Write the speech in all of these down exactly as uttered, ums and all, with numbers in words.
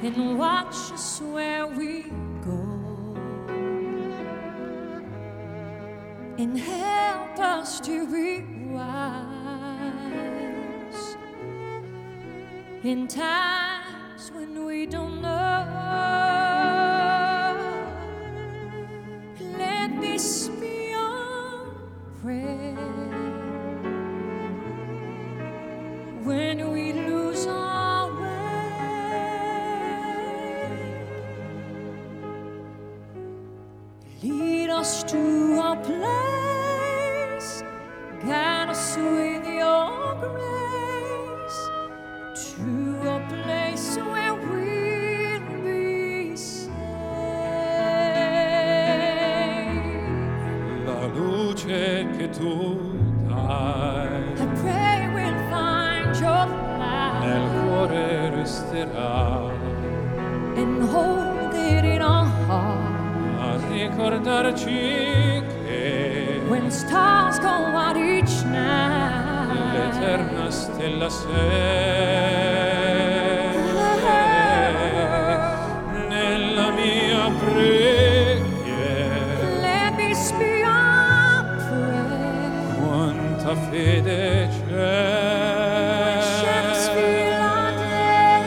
and watch us where we go, and help us to be wise in times when we don't know. Let this be our prayer when we lose our way. Lead us to a place, guide us with your grace, to a place where we'll be saved. La luce che tu dai I pray we'll find your light nel cuore resterà and hold it in our heart. a ricordarci che When stars go out each night, l'eterna stella sei. Nella mia preghiera let this be our prayer. quanta fede c'è. Let us feel our day.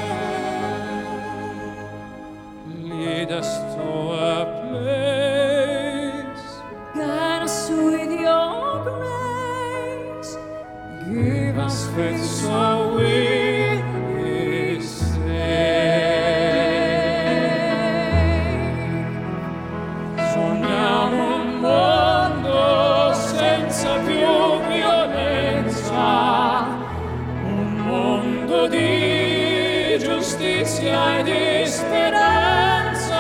Lead us to a place, Guide us with your grace. give us faith so we'll be saved. Sogniamo un mondo senza più violenza, un mondo di giustizia e di speranza.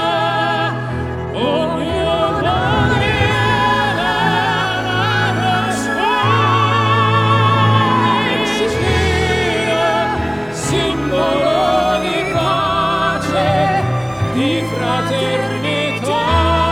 Ognuno dirà la sua vicina, simbolo di pace, di fraternità.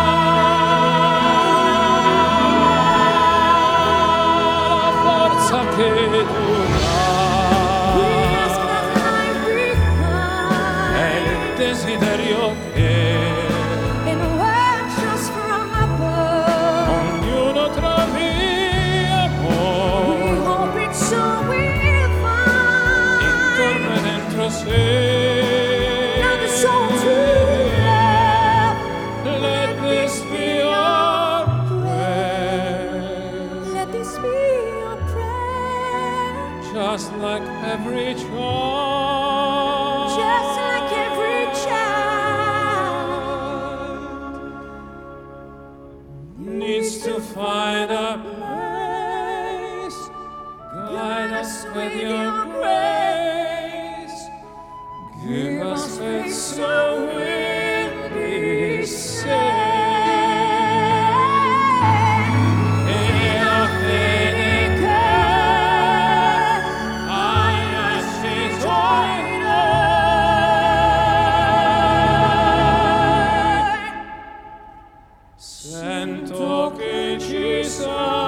La forza che tu We dai ask that life be è kind il desiderio che and watch us from above. ognuno trovi We amore hope it's so we'll intorno e find dentro sé. another soul to love. Let this be our prayer, Let this be our prayer. just like every child, Just like every child needs to find a place. Guide us with your grace. Give us faith so we'll be saved. E la fede che hai acceso in noi, sento che ci sarà